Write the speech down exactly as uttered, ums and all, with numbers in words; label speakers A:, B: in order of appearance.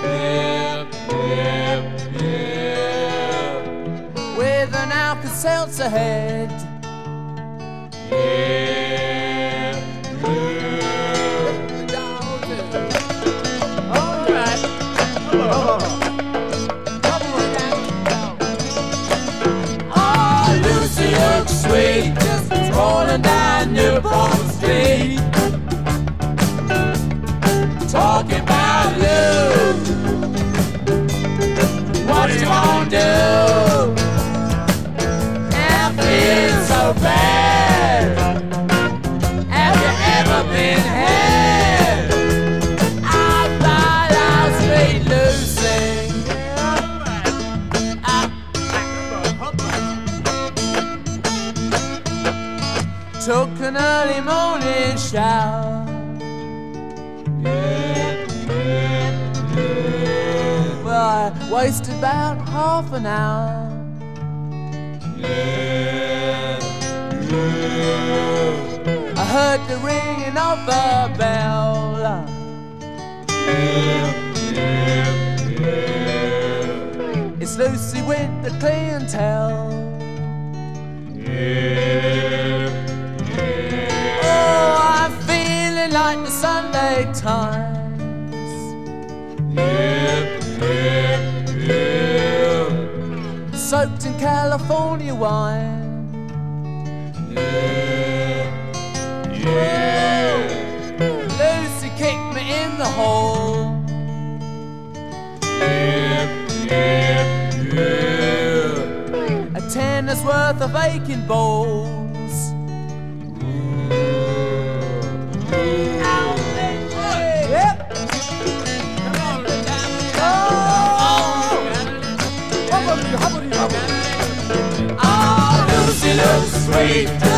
A: Yeah, yeah, yeah. With an Alka-Seltzer head. Yeah, yeah. All right. Oh, Lucy looks sweet, just rolling down Newport Street, talking about Lou. What you gonna do? I'm feeling so bad. Have you ever been had? I thought I was sweet Lucy. I took an early morning shower. Well, I wasted about half an hour. I heard the ringing of the bell. It's Lucy with the clientele. Oh, I'm feeling like the Sunday Times. Soaked in California wine. Lucy kicked me in the hole. A tenner's worth of aching balls. Yep. Come on, oh, Lucy looks sweet.